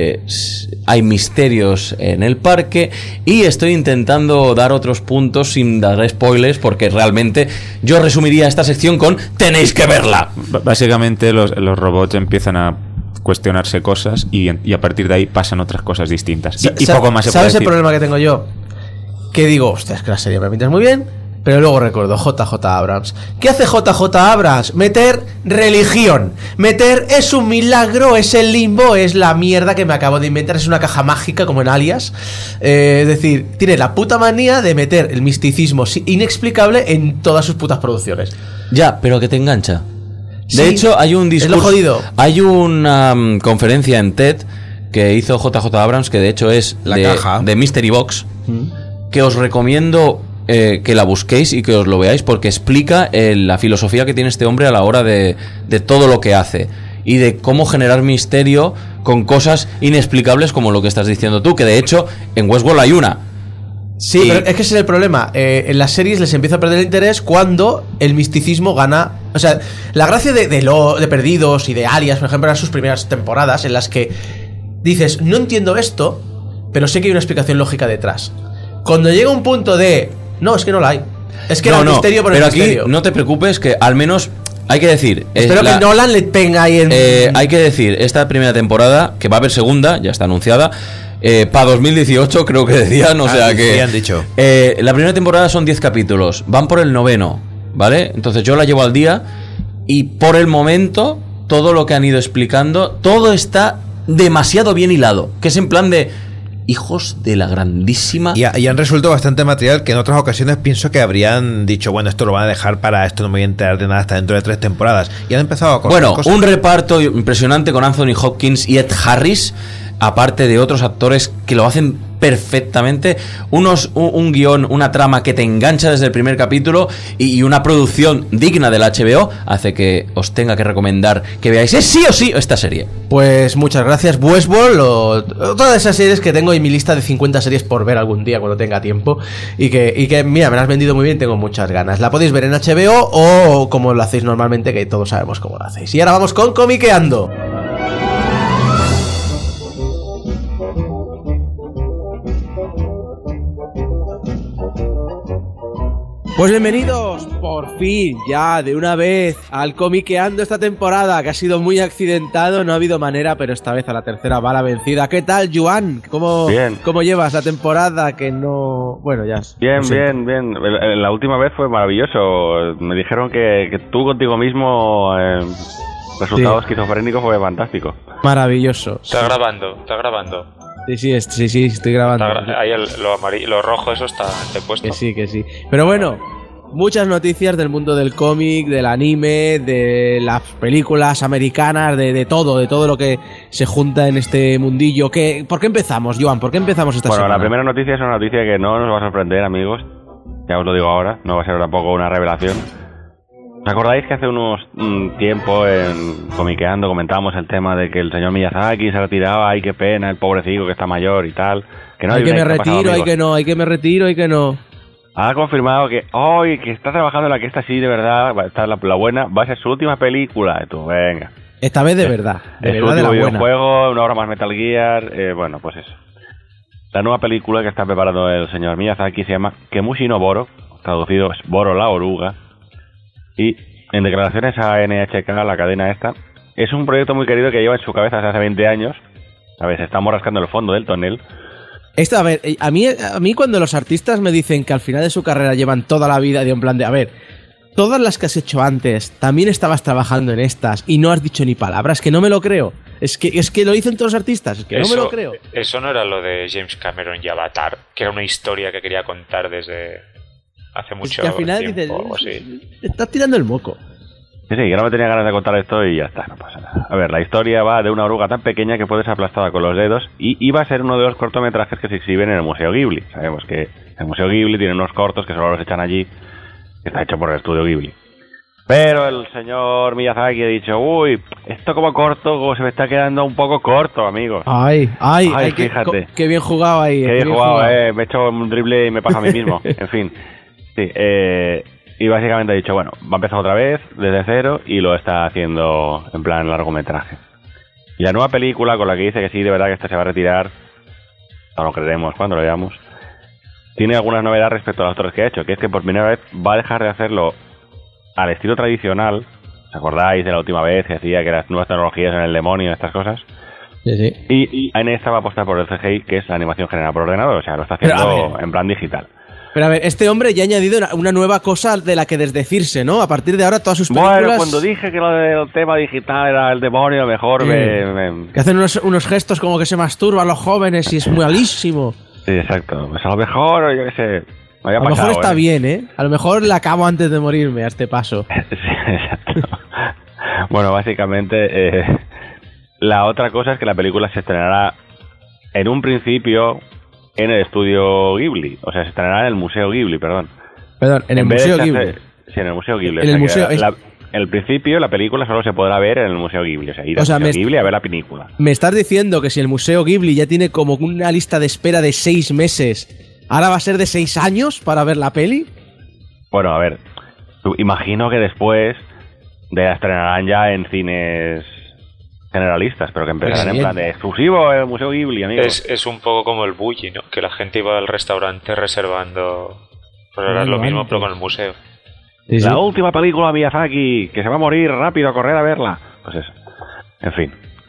hay misterios en el parque y estoy intentando dar otros puntos sin dar spoilers porque realmente yo resumiría esta sección con tenéis que verla. Básicamente los robots empiezan a cuestionarse cosas y a partir de ahí pasan otras cosas distintas. Y poco más se puede ¿Sabes decir? el problema que tengo yo? Que digo, hostia, es que la serie me pintas muy bien, pero luego recuerdo JJ Abrams. ¿Qué hace JJ Abrams? Meter religión. Meter es un milagro, es el limbo, es la mierda que me acabo de inventar, es una caja mágica como en Alias. Es decir, tiene la puta manía de meter el misticismo inexplicable en todas sus putas producciones. Ya, pero que te engancha. De Sí, hecho, hay un discurso, es lo jodido. hay una conferencia en TED que hizo JJ Abrams, que de hecho es La caja. de Mystery Box, que os recomiendo que la busquéis y que os lo veáis porque explica la filosofía que tiene este hombre a la hora de todo lo que hace y de cómo generar misterio con cosas inexplicables como lo que estás diciendo tú, que de hecho en Westworld hay una. Sí, pero es que ese es el problema. En las series les empieza a perder el interés cuando el misticismo gana. O sea, la gracia de Perdidos y de Alias, por ejemplo, eran sus primeras temporadas en las que dices, no entiendo esto, pero sé que hay una explicación lógica detrás. Cuando llega un punto de, no, es que no la hay. Es que era el misterio por el pero aquí misterio. no te preocupes que al menos hay que decir. Espero que Nolan le tenga ahí en. Hay que decir, esta primera temporada, que va a haber segunda, ya está anunciada. Para 2018 creo que decían, o sea que... Sí, han dicho. La primera temporada son 10 capítulos, van por el 9º, ¿vale? Entonces yo la llevo al día y por el momento todo lo que han ido explicando, todo está demasiado bien hilado, que es en plan de... hijos de la grandísima... Y han resuelto bastante material que en otras ocasiones pienso que habrían dicho, bueno, esto lo van a dejar para esto, no me voy a enterar de nada hasta dentro de 3 temporadas. Y han empezado a cortar Bueno, cosas. un reparto impresionante con Anthony Hopkins y Ed Harris, aparte de otros actores que lo hacen perfectamente, un guión, una trama que te engancha desde el primer capítulo y una producción digna del HBO hace que os tenga que recomendar que veáis sí o sí esta serie. Pues muchas gracias, Westworld, todas esas series que tengo en mi lista de 50 series por ver algún día cuando tenga tiempo y que mira, me las has vendido muy bien, tengo muchas ganas. La podéis ver en HBO o como lo hacéis normalmente, que todos sabemos cómo lo hacéis. Y ahora vamos con Comiqueando. Pues bienvenidos, por fin, ya de una vez, al Comiqueando esta temporada, que ha sido muy accidentado, no ha habido manera, pero esta vez a la tercera va la vencida. ¿Qué tal, Joan? Bien. ¿Cómo llevas la temporada que no...? Bueno, ya... Bien, no sé. bien. La última vez fue maravilloso. Me dijeron que tú contigo mismo... resultado esquizofrénico fue fantástico. Maravilloso. Está grabando. Sí, estoy grabando. Ahí lo rojo eso está puesto. Que sí. Pero bueno, muchas noticias del mundo del cómic, del anime, de las películas americanas, de todo lo que se junta en este mundillo. ¿Por qué empezamos, Joan? ¿Por qué empezamos esta semana? La primera noticia es una noticia que no nos va a sorprender, amigos. Ya os lo digo ahora, no va a ser tampoco una revelación. ¿Os acordáis que hace unos tiempo en Comiqueando comentábamos el tema de que el señor Miyazaki se retiraba? Ay, qué pena, el pobrecito que está mayor y tal. Que no hay que me ¿qué ha pasado, retiro, hay amigos? que no, hay que me retiro, hay que no. Ha confirmado que hoy que está trabajando en la que esta sí, de verdad, está la buena, va a ser su última película. Y tú, venga. Esta vez de verdad. Es su verdad, de la último buena. videojuego, una hora más Metal Gear. Bueno, pues eso. La nueva película que está preparando el señor Miyazaki se llama Kemushi no Boro, traducido es Boro la oruga. Y en declaraciones a NHK, la cadena esta, es un proyecto muy querido que lleva en su cabeza desde hace 20 años. A ver, se estamos rascando el fondo del tonel. Esto, a ver, a mí cuando los artistas me dicen que al final de su carrera llevan toda la vida de un plan de, a ver, todas las que has hecho antes, también estabas trabajando en estas y no has dicho ni palabras, que no me lo creo. Es que lo dicen todos los artistas, es que no me lo creo. Eso no era lo de James Cameron y Avatar, que era una historia que quería contar desde hace mucho es que al final tiempo. dices, O así. estás tirando el moco. Sí, que no me tenía ganas de contar esto y ya está, no pasa nada. A ver, la historia va de una oruga tan pequeña que puede ser aplastada con los dedos y iba a ser uno de los cortometrajes que se exhiben en el Museo Ghibli. Sabemos que el Museo Ghibli tiene unos cortos que solo los echan allí, que está hecho por el estudio Ghibli. Pero el señor Miyazaki ha dicho, uy, esto como corto se me está quedando un poco corto, amigos. Ay, fíjate. Qué bien jugado ahí. Qué bien jugado, me he hecho un drible y me pasa a mí mismo. En fin, sí, y básicamente ha dicho, bueno, va a empezar otra vez, desde cero, y lo está haciendo en plan largometraje. Y la nueva película con la que dice que sí, de verdad que esta se va a retirar, no lo creeremos cuando lo veamos, tiene algunas novedades respecto a los otros que ha hecho, que es que por primera vez va a dejar de hacerlo al estilo tradicional. ¿Os acordáis de la última vez que decía que las nuevas tecnologías en el demonio, estas cosas? Sí. Y en esta va a apostar por el CGI, que es la animación generada por ordenador, o sea, lo está haciendo en plan digital. Pero a ver, este hombre ya ha añadido una nueva cosa de la que desdecirse, ¿no? A partir de ahora todas sus películas... Bueno, cuando dije que lo del tema digital era el demonio, mejor Que hacen unos gestos como que se masturban los jóvenes y es muy malísimo. Sí, exacto. Pues a lo mejor, yo qué sé... A lo mejor está bien, ¿eh? A lo mejor la acabo antes de morirme a este paso. Sí, exacto. Bueno, básicamente, la otra cosa es que la película se estrenará en un principio en el estudio Ghibli. O sea, se estrenará en el Museo Ghibli, perdón. Perdón, en el Museo Ghibli. Sí, en el Museo Ghibli. En el museo... En el principio, la película solo se podrá ver en el Museo Ghibli. O sea, ir al Museo Ghibli a ver la película. Me estás diciendo que si el Museo Ghibli ya tiene como una lista de espera de 6 meses, ¿ahora va a ser de 6 años para ver la peli? Bueno, a ver, imagino que después de la estrenarán ya en cines generalistas, pero que empezarán en plan de exclusivo el Museo Ghibli, amigos. Es un poco como el Bulli, ¿no? Que la gente iba al restaurante reservando. Pues ahora es lo mismo, pero con el museo. Sí. La última película de Miyazaki, que se va a morir rápido, a correr a verla. Pues eso. En fin.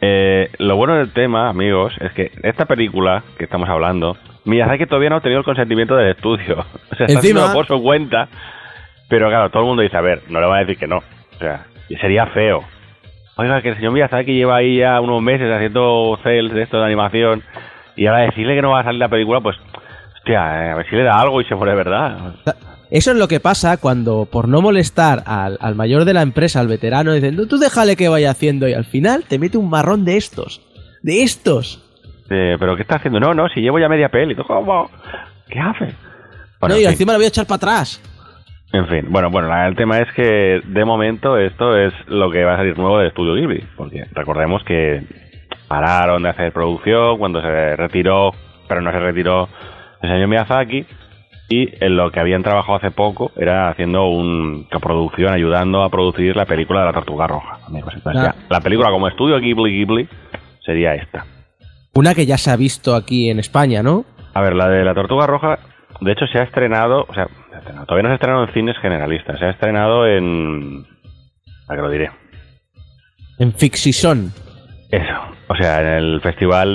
Lo bueno del tema, amigos, es que esta película que estamos hablando, Miyazaki todavía no ha obtenido el consentimiento del estudio. O sea, está haciendo por su cuenta. Pero claro, todo el mundo dice, a ver, no le va a decir que no. O sea, sería feo. Oiga, que el señor Miyazaki lleva ahí ya unos meses haciendo sales de esto de animación y ahora decirle que no va a salir la película, pues, hostia, a ver si le da algo y se muere, ¿verdad? Eso es lo que pasa cuando, por no molestar al mayor de la empresa, al veterano, dicen, tú déjale que vaya haciendo y al final te mete un marrón de estos. ¡De estos! ¿Pero qué está haciendo? No, si llevo ya media peli. ¿Cómo? ¿Qué hace? Bueno, y encima la voy a echar para atrás. En fin, bueno, el tema es que de momento esto es lo que va a salir nuevo del estudio Ghibli, porque recordemos que pararon de hacer producción cuando se retiró, pero no se retiró el señor Miyazaki, y en lo que habían trabajado hace poco era haciendo una coproducción, ayudando a producir la película de la Tortuga Roja, amigos. Entonces, ya, la película como estudio Ghibli sería esta. Una que ya se ha visto aquí en España, ¿no? A ver, la de la Tortuga Roja, de hecho se ha estrenado, o sea, todavía no se ha estrenado en cines generalistas, se ha estrenado en... ¿a qué lo diré? En Fixison. Eso, o sea, en el festival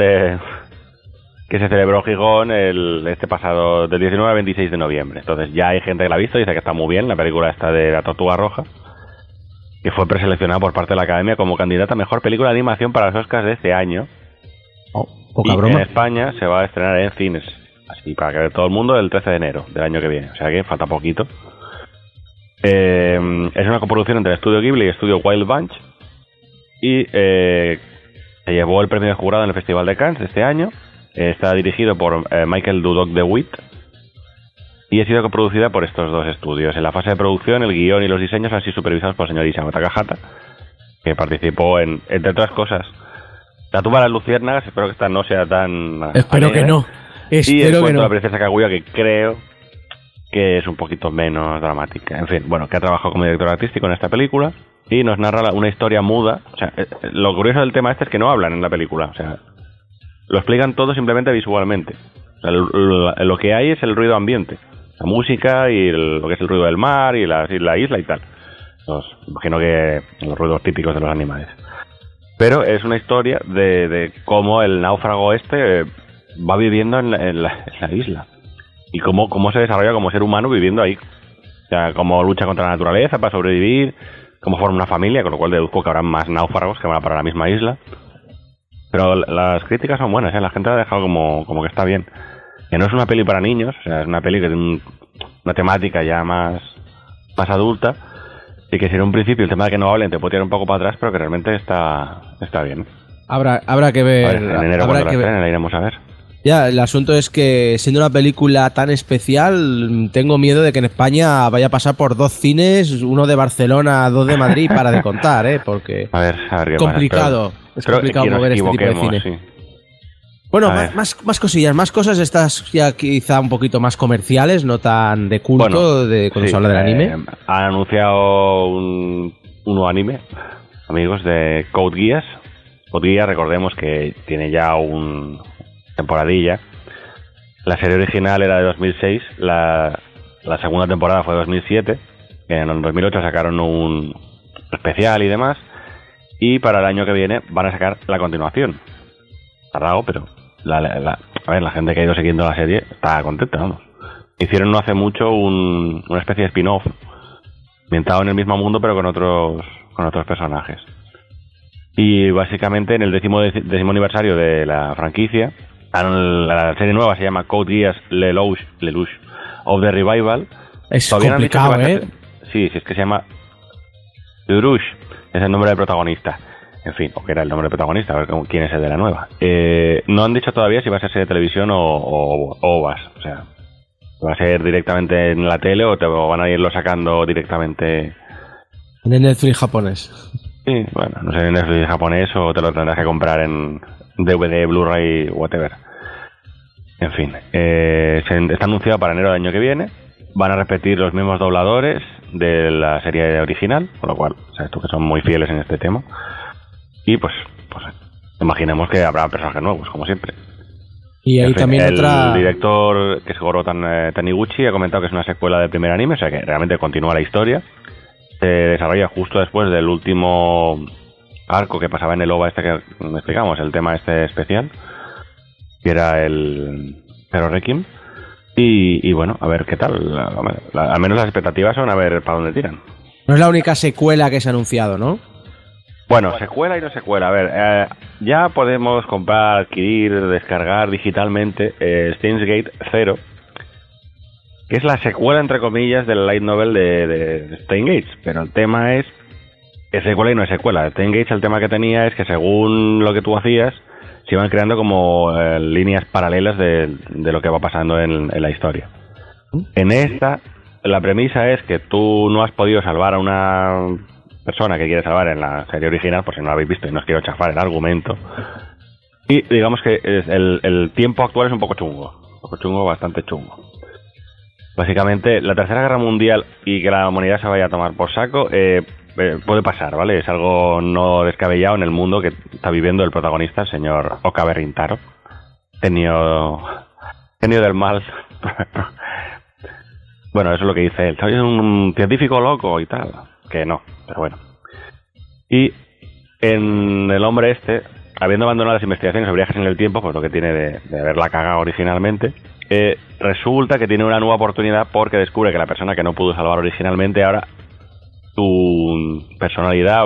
que se celebró en Gijón este pasado, del 19 al 26 de noviembre. Entonces ya hay gente que la ha visto y dice que está muy bien, la película esta de la Tortuga Roja, que fue preseleccionada por parte de la Academia como candidata a Mejor Película de Animación para los Oscars de este año. Oh, poca y broma. En España se va a estrenar en cines, así para que vea todo el mundo, el 13 de enero del año que viene, o sea que falta poquito. Es una coproducción entre el Estudio Ghibli y el Estudio Wild Bunch y se llevó el premio de jurado en el Festival de Cannes de este año. Está dirigido por Michael Dudok de Witt y ha sido coproducida por estos dos estudios. En la fase de producción, el guión y los diseños han sido supervisados por el señor Isamu Takahata, que participó en, entre otras cosas, La tumba de las luciérnagas. Espero que esta no sea tan... Espero que no. Y el cuento de la princesa Kaguya, que creo que es un poquito menos dramática. En fin, bueno, que ha trabajado como director artístico en esta película y nos narra una historia muda. O sea, lo curioso del tema este es que no hablan en la película. O sea, lo explican todo simplemente visualmente. O sea, lo que hay es el ruido ambiente, la música y lo que es el ruido del mar y la isla y tal. Imagino que los ruidos típicos de los animales. Pero es una historia de cómo el náufrago este va viviendo en la isla. Y cómo se desarrolla como ser humano viviendo ahí. O sea, cómo lucha contra la naturaleza para sobrevivir, cómo forma una familia, con lo cual deduzco que habrá más náufragos que van a parar a la misma isla. Pero las críticas son buenas, la gente la ha dejado como que está bien. Que no es una peli para niños, o sea, es una peli que tiene una temática ya más adulta, y que si en un principio el tema de que no hablen te puede tirar un poco para atrás, pero que realmente está bien. Habrá que ver. A ver, en enero cuando la estrenen la iremos a ver. Ya, el asunto es que siendo una película tan especial, tengo miedo de que en España vaya a pasar por 2 cines, uno de Barcelona, 2 de Madrid, para de contar, porque a ver qué complicado, pasa. es complicado mover este tipo de cine. Sí. Bueno, más cosillas, más cosas, estas ya quizá un poquito más comerciales, no tan de culto, cuando se habla del anime. Han anunciado un nuevo anime, amigos, de Code Geass. Code Geass, recordemos que tiene ya temporadilla. La serie original era de 2006, la segunda temporada fue de 2007, en el 2008 sacaron un especial y demás, y para el año que viene van a sacar la continuación. Tardado, pero la gente que ha ido siguiendo la serie está contenta, vamos. Hicieron no hace mucho una especie de spin-off ambientado en el mismo mundo pero con otros personajes. Y básicamente en el décimo aniversario de la franquicia, la serie nueva se llama Code Geass Lelouch of the Revival. Es complicado, Sí, es que se llama Lelouch, es el nombre del protagonista. En fin, o que era el nombre del protagonista, a ver quién es el de la nueva. No han dicho todavía si va a ser serie de televisión o OVAs. O sea, va a ser directamente en la tele o van a irlo sacando directamente en el Netflix japonés. Sí, bueno, no sé, en Netflix japonés o te lo tendrás que comprar en DVD, Blu-ray, whatever. En fin, está anunciado para enero del año que viene. Van a repetir los mismos dobladores de la serie original, con lo cual, sabes tú que son muy fieles en este tema. Y pues imaginemos que habrá personajes nuevos, como siempre. Y ahí también el director, que es Goro Taniguchi, ha comentado que es una secuela del primer anime, o sea que realmente continúa la historia. Se desarrolla justo después del último arco que pasaba en el OVA que explicamos, el tema especial, que era el Zero Requiem. Y bueno, a ver qué tal. Al menos las expectativas son a ver para dónde tiran. No es la única secuela que se ha anunciado, ¿no? Bueno, secuela y no secuela. A ver, ya podemos comprar, adquirir, descargar digitalmente Steins Gate 0, que es la secuela, entre comillas, del light novel de Steins Gate. Pero el tema es secuela y no es secuela. Steins Gate, el tema que tenía es que según lo que tú hacías, se iban creando como líneas paralelas de lo que va pasando en la historia. En esta, la premisa es que tú no has podido salvar a una persona que quiere salvar en la serie original, por si no lo habéis visto y no os quiero chafar el argumento. Y digamos que el tiempo actual es un poco chungo, bastante chungo. Básicamente, la Tercera Guerra Mundial y que la humanidad se vaya a tomar por saco puede pasar, ¿vale? Es algo no descabellado en el mundo que está viviendo el protagonista, el señor Okabe Rintaro, genio del mal. Bueno, eso es lo que dice él. Soy un científico loco y tal. Que no, pero bueno. Y en el hombre habiendo abandonado las investigaciones sobre viajes en el tiempo, pues lo que tiene de haberla cagado originalmente, resulta que tiene una nueva oportunidad porque descubre que la persona que no pudo salvar originalmente ahora su personalidad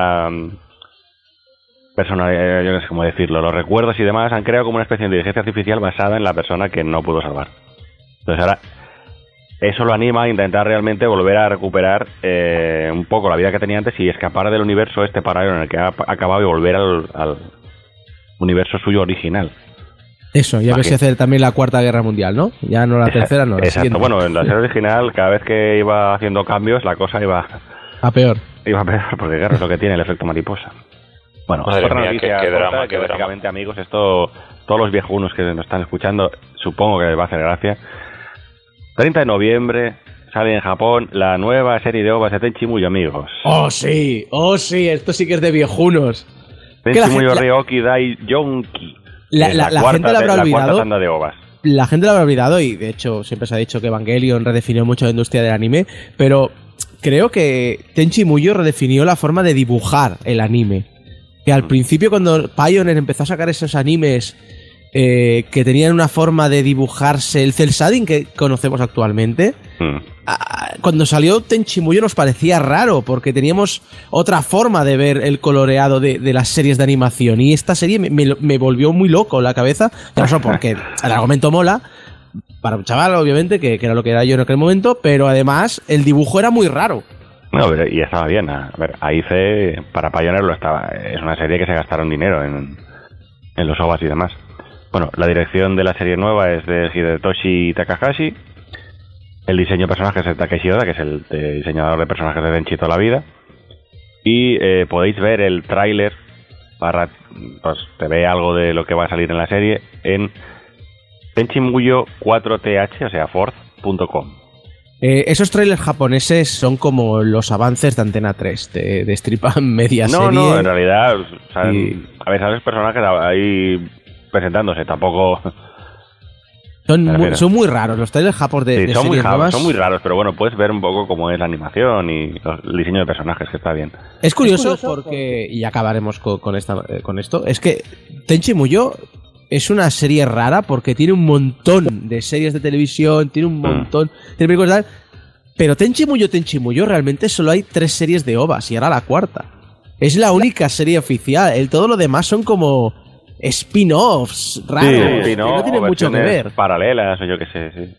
yo no sé cómo decirlo, los recuerdos y demás han creado como una especie de inteligencia artificial basada en la persona que no pudo salvar. Entonces ahora eso lo anima a intentar realmente volver a recuperar un poco la vida que tenía antes y escapar del universo paralelo en el que ha acabado y volver al universo suyo original. Eso, y a ver si hacer también la Cuarta Guerra Mundial, ¿no? Ya no la tercera, no. Exacto, bueno, en la serie original, cada vez que iba haciendo cambios, la cosa iba a peor. Iba a peor, porque claro, es lo que tiene el efecto mariposa. Bueno, madre mía, noticia qué drama, que básicamente, amigos, esto, todos los viejunos que nos están escuchando, supongo que les va a hacer gracia. 30 de noviembre sale en Japón la nueva serie de OVAs de Tenchi Muyo, amigos. ¡Oh, sí! Esto sí que es de viejunos. Tenchi Muyo Ryoki Dai Yonki. La gente lo habrá olvidado. La cuarta tanda de OVAs. La gente lo habrá olvidado y, de hecho, siempre se ha dicho que Evangelion redefinió mucho la industria del anime, pero creo que Tenchi Muyo redefinió la forma de dibujar el anime. Que al principio, cuando Pioneer empezó a sacar esos animes que tenían una forma de dibujarse, el cel shading que conocemos actualmente, Cuando salió Tenchi Muyo nos parecía raro porque teníamos otra forma de ver el coloreado de las series de animación y esta serie me volvió muy loco la cabeza, ya no solo porque el argumento mola para un chaval obviamente que era lo que era yo en aquel momento, pero además el dibujo era muy raro. No, pero y estaba bien. A ver, AIC para Pioneer es una serie que se gastaron dinero en los OVAs y demás. Bueno, la dirección de la serie nueva es de Hidetoshi Takahashi. El diseño de personajes es de Takeshi Oda, que es el diseñador de personajes de Denchi toda la vida. Y podéis ver el tráiler pues te ve algo de lo que va a salir en la serie en Tenchimuyo 4th, o sea, forth.com. Esos trailers japoneses son como los avances de Antena 3, de destripan media serie. No, en realidad, o sea, a veces los personajes ahí presentándose, tampoco... Son muy raros los trailers japoneses de son series nuevas. Son muy raros, pero bueno, puedes ver un poco cómo es la animación y el diseño de personajes, que está bien. Es curioso porque, y acabaremos con esto, es que Tenchi Muyo es una serie rara porque tiene un montón de series de televisión, tiene un montón de películas, pero Tenchi Muyo realmente solo hay 3 series de OVAs y ahora la 4ª. Es la única serie oficial, todo lo demás son como spin-offs raros, que no tienen mucho que ver. Paralelas o yo qué sé, sí.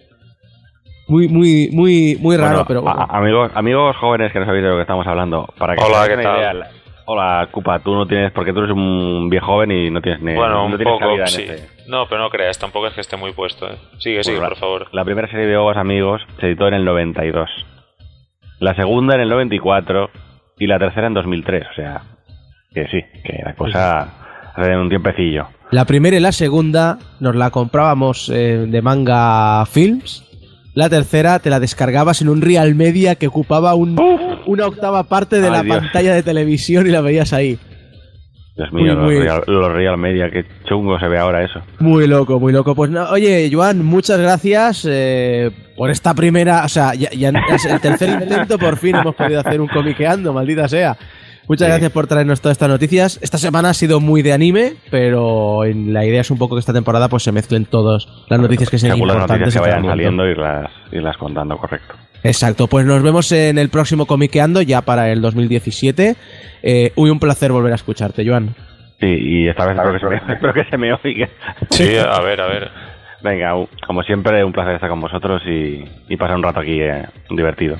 Muy raro, pero bueno. Amigos jóvenes que no sabéis de lo que estamos hablando, para que hola, ¿qué tal? Idea, hola, Cupa, tú no tienes, porque tú eres un viejo joven y no tienes ni... Bueno, no un tienes poco, cabida en sí. No, pero no creas, tampoco es que esté muy puesto. Sigue, por favor. La primera serie de OVAs, amigos, se editó en el 92. La segunda en el 94 y la tercera en 2003, o sea, que sí, que la cosa hace un tiempecillo. La primera y la segunda nos la comprábamos de Manga Films. La tercera te la descargabas en un Real Media que ocupaba una octava parte de la pantalla de televisión y la veías ahí. Dios mío, los Real Media, qué chungo se ve ahora eso. Muy loco, muy loco. Pues no, oye, Joan, muchas gracias por esta primera... O sea, ya es el tercer intento, por fin hemos podido hacer un comiqueando, maldita sea. Muchas gracias por traernos todas estas noticias. Esta semana ha sido muy de anime, pero la idea es un poco que esta temporada pues se mezclen todas las noticias que sean importantes. Las noticias que vayan saliendo y las contando, correcto. Exacto, pues nos vemos en el próximo Comiqueando, ya para el 2017. Un placer volver a escucharte, Joan. Sí, y esta vez espero que se me oiga. Sí, a ver. Venga, como siempre, un placer estar con vosotros y pasar un rato aquí divertido.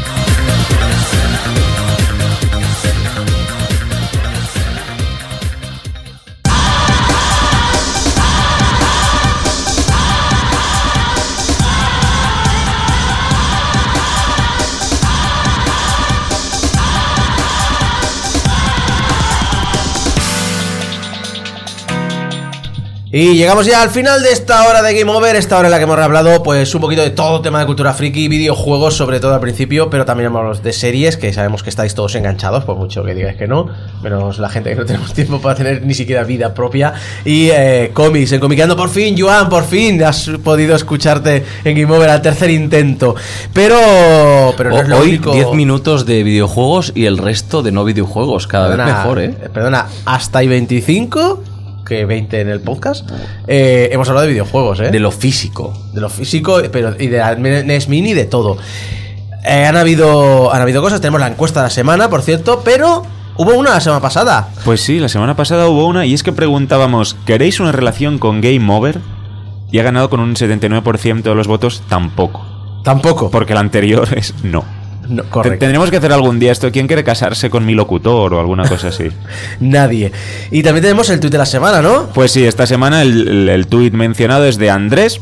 Y llegamos ya al final de esta hora de Game Over, esta hora en la que hemos hablado pues un poquito de todo tema de cultura friki, videojuegos sobre todo al principio, pero también hablamos de series, que sabemos que estáis todos enganchados, por mucho que digáis que no, menos la gente que no tenemos tiempo para tener ni siquiera vida propia, y cómics, en Comiqueando por fin, Joan, por fin has podido escucharte en Game Over al tercer intento, pero no es lo hoy único. 10 minutos de videojuegos y el resto de no videojuegos, cada vez mejor, Perdona, hasta hay 25... que 20 en el podcast. Hemos hablado de videojuegos, de lo físico. De lo físico, pero y de la NES Mini, de todo. Han habido cosas. Tenemos la encuesta de la semana, por cierto, pero hubo una la semana pasada. Pues sí, la semana pasada hubo una, y es que preguntábamos: ¿queréis una relación con Game Over? Y ha ganado con un 79% de los votos tampoco. Tampoco. Porque la anterior es no. No, correcto. Tendremos que hacer algún día esto. ¿Quién quiere casarse con mi locutor o alguna cosa así? Nadie. Y también tenemos el tuit de la semana, ¿no? Pues sí, esta semana el tuit mencionado es de Andrés,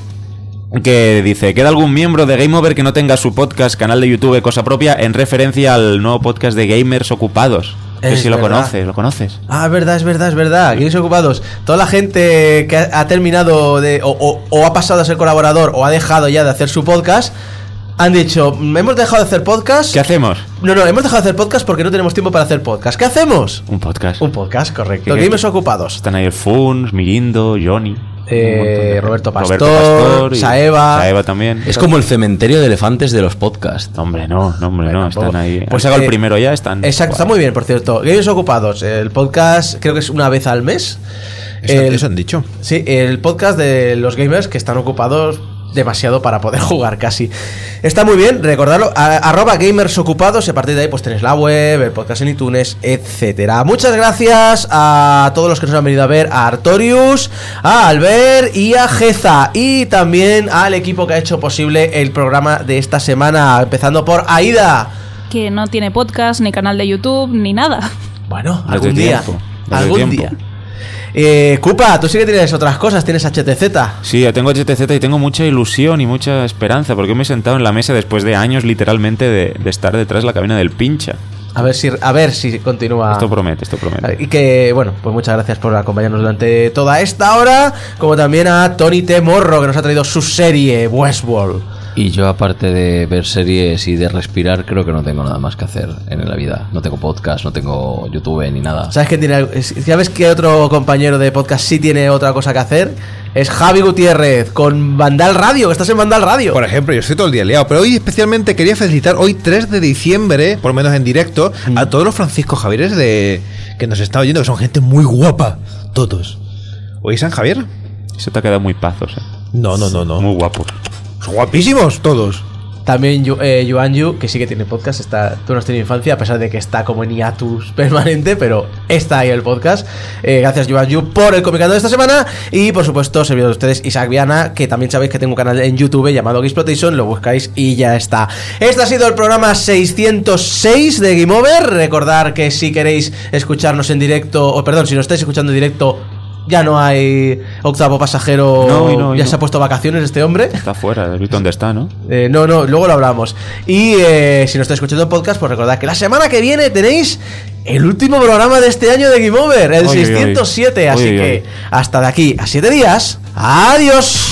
que dice: ¿queda algún miembro de Game Over que no tenga su podcast, canal de YouTube, cosa propia, en referencia al nuevo podcast de Gamers Ocupados? Que si lo conoces. Ah, es verdad. Gamers Ocupados. Toda la gente que ha terminado de o ha pasado a ser colaborador o ha dejado ya de hacer su podcast, han dicho: hemos dejado de hacer podcast. ¿Qué hacemos? No, hemos dejado de hacer podcast porque no tenemos tiempo para hacer podcast. ¿Qué hacemos? Un podcast, correcto. Gamers Ocupados. Están ahí el Funs, Mirindo, Johnny, Roberto Pastor, Saeva también. Es como el cementerio de elefantes de los podcasts. Hombre, no, están ahí. Pues sacado el primero ya, están. Exacto, está muy bien, por cierto. Gamers Ocupados, el podcast creo que es una vez al mes. Eso han dicho. Sí, el podcast de los gamers que están ocupados demasiado para poder jugar casi. Está muy bien, recordadlo, @gamersocupados, y a partir de ahí pues tenéis la web, el podcast en iTunes, etcétera. Muchas gracias a todos los que nos han venido a ver, a Artorius, a Albert y a Geza, y también al equipo que ha hecho posible el programa de esta semana, empezando por Aida, Que no tiene podcast, ni canal de YouTube, ni nada. bueno, Date algún día, tiempo, date algún tiempo. día. Kupa, tú sí que tienes otras cosas, tienes HTZ. Sí, yo tengo HTZ y tengo mucha ilusión y mucha esperanza, porque me he sentado en la mesa después de años literalmente de estar detrás de la cabina del pincha. A ver si continúa. Esto promete, esto promete. Y que, bueno, pues muchas gracias por acompañarnos durante toda esta hora, como también a Tony T. Morro, que nos ha traído su serie Westworld. Y yo, aparte de ver series y de respirar, creo que no tengo nada más que hacer en la vida. No tengo podcast, no tengo YouTube ni nada. ¿Sabes qué otro compañero de podcast sí tiene otra cosa que hacer? Es Javi Gutiérrez, con Vandal Radio, que estás en Vandal Radio. Por ejemplo, yo estoy todo el día liado, pero hoy especialmente quería felicitar, hoy 3 de diciembre, por lo menos en directo, a todos los Francisco Javieres que nos están oyendo, que son gente muy guapa, todos. ¿Oí San Javier? Se te ha quedado muy pazos, No. Muy guapos. Son guapísimos todos. También Yuanyu, que sí que tiene podcast, tú no has tenido infancia, a pesar de que está como en hiatus permanente, pero está ahí el podcast. Gracias, Yuanyu, por el Comicando de esta semana. Y por supuesto, servidor de ustedes, Isaac Viana, que también sabéis que tengo un canal en YouTube llamado Gamesploitation, lo buscáis y ya está. Este ha sido el programa 606 de Game Over. Recordar que si queréis escucharnos en directo, o perdón, si nos estáis escuchando en directo, ya no hay octavo pasajero. Ya se ha puesto vacaciones este hombre. Está fuera, ¿dónde está, no? No, luego lo hablamos. Y si no estáis escuchando el podcast, pues recordad que la semana que viene tenéis el último programa de este año de Game Over, el 607. Así que hasta de aquí a 7 días. ¡Adiós!